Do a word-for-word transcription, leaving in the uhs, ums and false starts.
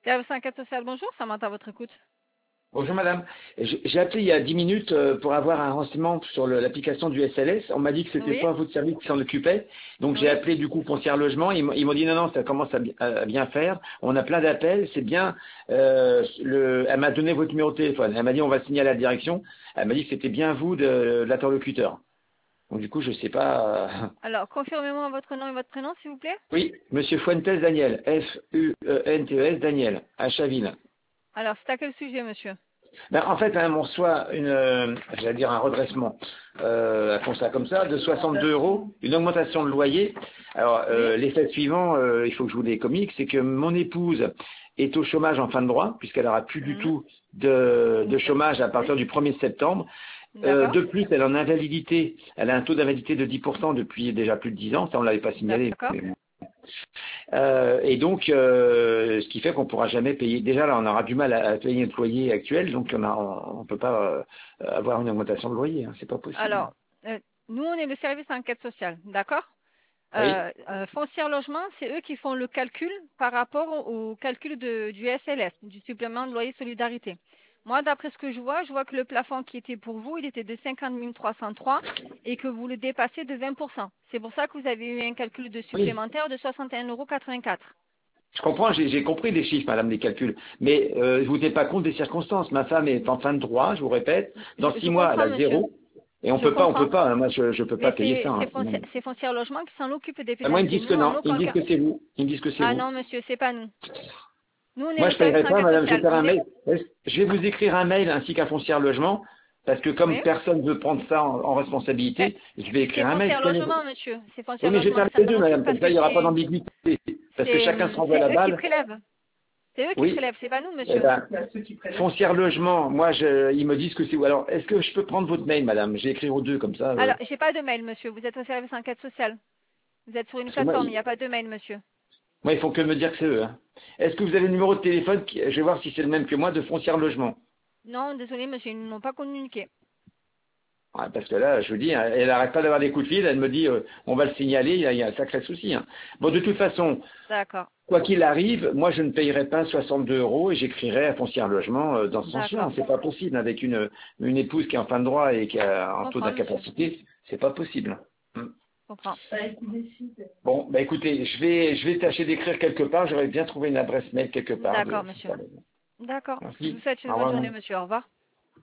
Service enquête sociale, bonjour, Samantha à votre écoute. Bonjour madame, j'ai j'ai appelé il y a dix minutes euh, pour avoir un renseignement sur le- l'application du S L S. On m'a dit que c'était Oui, pas votre service qui s'en occupait, donc j'ai oui. appelé du coup Foncière Logement. Ils m'ont ils m'ont dit non non, ça commence à, bi- à bien faire. On a plein d'appels, c'est bien. euh, le, elle m'a donné votre numéro de téléphone. Elle m'a dit on va signaler à la direction. Elle m'a dit que c'était bien vous de, de l'interlocuteur. Donc du coup je sais pas. euh, Alors, confirmez-moi votre nom et votre prénom, s'il vous plaît. Oui, Monsieur Fuentes Daniel, F U E N T E S Daniel, à Chaville. Alors, c'est à quel sujet, monsieur? Ben, en fait, hein, on reçoit une, euh, j'allais dire un redressement, euh, appelons ça comme ça, de soixante-deux euros, une augmentation de loyer. Alors, Oui, euh, l'effet suivant, euh, il faut que je vous les comique, c'est que mon épouse est au chômage en fin de droit, puisqu'elle n'aura plus du mhm, tout de, de chômage à partir du premier septembre. Euh, d'accord, de plus, elle est en invalidité, elle a un taux d'invalidité de dix pour cent depuis déjà plus de dix ans, ça on ne l'avait pas signalé. d'accord. Euh, et donc, euh, ce qui fait qu'on ne pourra jamais payer. Déjà, là, on aura du mal à, à payer notre loyer actuel, donc on ne peut pas euh, avoir une augmentation de loyer. Hein, c'est pas possible. Alors, euh, nous, on est le service enquête sociale, d'accord? Oui, Euh, euh, Foncière Logement, c'est eux qui font le calcul par rapport au calcul de- du S L S, du supplément de loyer solidarité. Moi, d'après ce que je vois, je vois que le plafond qui était pour vous, il était de cinquante mille trois cent trois et que vous le dépassez de vingt pour cent. C'est pour ça que vous avez eu un calcul de oui. supplémentaire de soixante et un euros quatre-vingt-quatre. Je comprends, j'ai j'ai compris les chiffres, madame, des calculs. Mais euh, je vous tenez pas compte des circonstances. Ma femme est en fin de droit, je vous répète. Je, Dans je six mois, elle comprends, a monsieur. zéro. Et on Je peut pas, on comprends. peut pas. Hein, moi, je, je peux Mais pas payer c'est ça. c'est Hein, Foncière, sinon. c'est Foncière Logement qui s'en occupe des Ah, moi, ils me pénalités. disent Nous, que en non. Ils me aucun disent cas. que c'est vous. Ils me disent que c'est Ah vous. non, monsieur, c'est pas nous. Nous, on est Moi, le je service paierai pas, enquête madame, je vais sociale. faire Vous un voulez? mail. Je vais vous écrire un mail ainsi qu'un foncière logement, parce que comme Oui. personne ne veut prendre ça en, en Ben, responsabilité, je vais c'est écrire un mail. foncière Je connais- logement, monsieur. C'est Oui, foncière mais je vais logement faire qui les s'en deux, occupe madame, comme parce ça, que il n'y aura pas c'est d'ambiguïté. Parce que c'est chacun se hum, renvoie c'est la eux qui balle. prélèvent. C'est eux qui Oui, prélèvent, c'est pas nous, eh monsieur. ben, foncière logement, moi, je, ils me disent que c'est vous. Alors, est-ce que je peux prendre votre mail, madame? Je vais écrire aux deux, comme ça. euh, Alors, j'ai pas de mail, monsieur. Vous êtes au service enquête sociale. Vous êtes sur une parce que moi, plateforme, il ils, n'y a pas de mail, monsieur. moi, ils font que me dire que c'est eux. Hein. Est-ce que vous avez le numéro de téléphone qui- Je vais voir si c'est le même que moi, de foncière logement. Non, désolé, monsieur, ils ne m'ont pas communiqué. Ouais, parce que là, je vous dis, hein, elle n'arrête pas d'avoir des coups de fil, elle me dit, euh, on va le signaler, il y, a il y a un sacré souci. Hein. Bon, de toute façon, D'accord, quoi qu'il arrive, moi, je ne payerai pas soixante-deux euros et j'écrirai à Foncière Logement euh, dans ce sens-là. d'accord. C'est pas possible avec une, une épouse qui est en fin de droit et qui a Je un taux comprends, monsieur. d'incapacité, c'est pas possible. Hmm. Je comprends. Bon, bah écoutez, je vais, je vais tâcher d'écrire quelque part. J'aurais bien trouvé une adresse mail quelque part. De, D'accord, monsieur. D'accord. Je vous Merci. souhaite Au une bonne revoir. journée, Madame. monsieur. Au revoir.